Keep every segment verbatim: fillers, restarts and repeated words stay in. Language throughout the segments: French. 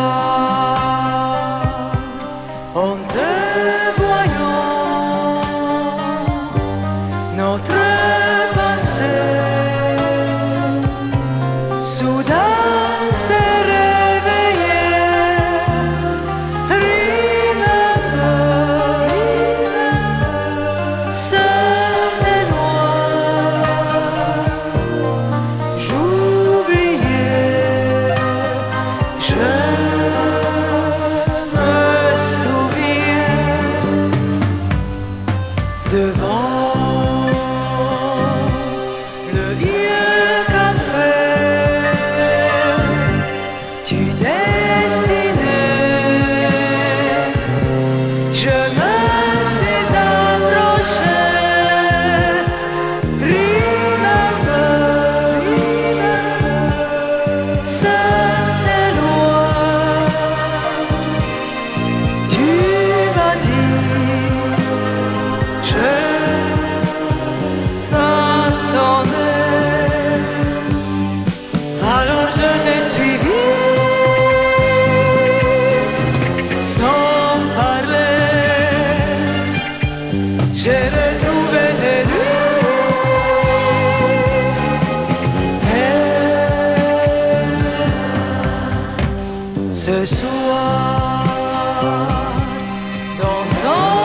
soir, en te voyant, notre passé soudain s'est réveillé. Remember, seul et loin, j'oubliais, je me souviens devant le vieux café, tu dessinais, je me suis approché. Remember, seul et loin, tu m'as dit, je t'attendais. Alors je t'ai suivi sans parler. J'ai retrouvé tes nuits et ce soir, dans ton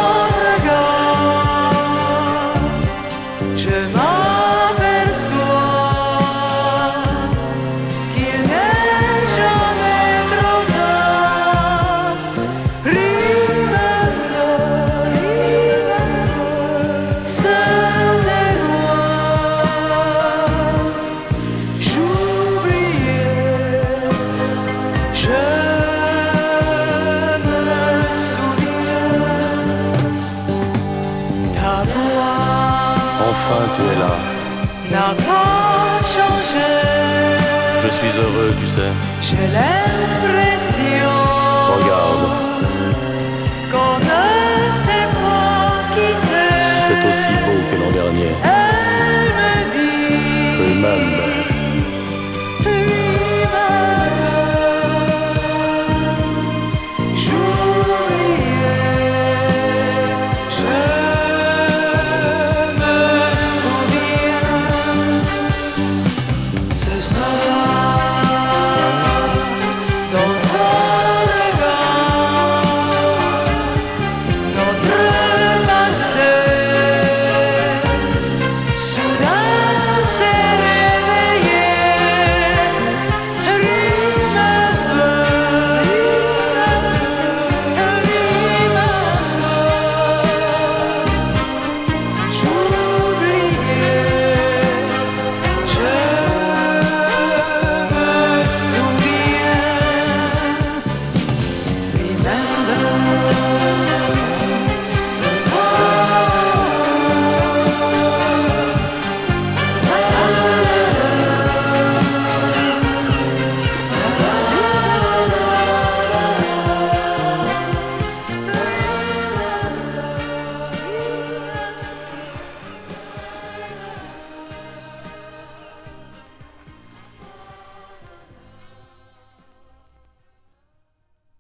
regard, je m'aperçois qu'il n'est jamais trop tard. Remember, seul et loin, j'oubliais, je me souviens. Ta voix Enfin tu es là, n'a pas changé. je suis heureux tu sais. J'ai l'impression